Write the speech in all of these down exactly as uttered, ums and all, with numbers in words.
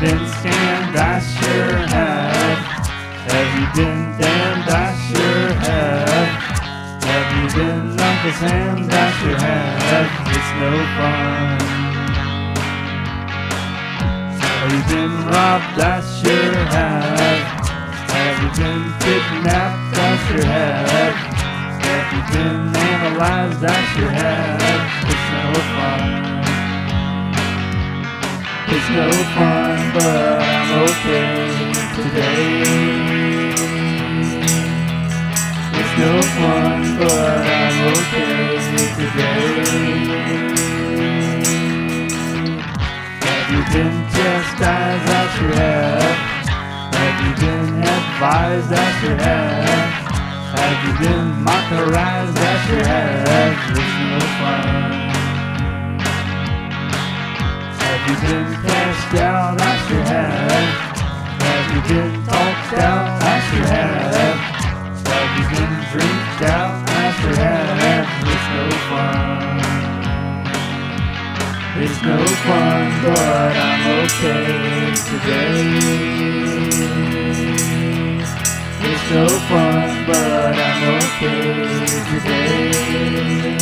been scammed? I sure have. Have you been damned? I sure have. Have you been Uncle Sam's? I sure have. It's no fun. Have you been robbed? I sure have. Have you been kidnapped? I sure have. Have you been analyzed? I sure have. It's no fun. It's no fun, but I'm okay today. It's no fun, but I'm okay today. Have you been chastised? I sure have. Have you been advised? I sure have. Have you been mockerized? I sure have. It's no fun. Have you been cashed out? I sure have. Have you been talked out? I sure have. Have you been drinked out? I sure have. It's no fun. It's no fun, but I'm okay today. It's no fun, but I'm okay today.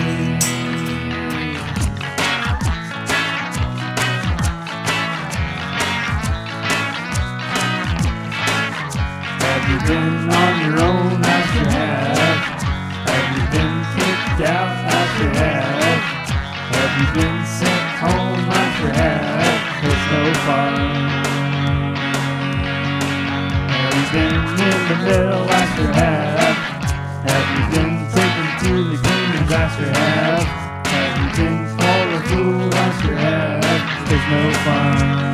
Have you been on your own? I sure have. Have you been kicked out? I sure have. Have you been sent home? I sure have. It's no fun. Have you been in the middle? I sure have. Have you been taken to the demons? I sure have. Have you been called a fool? I sure have. It's no fun.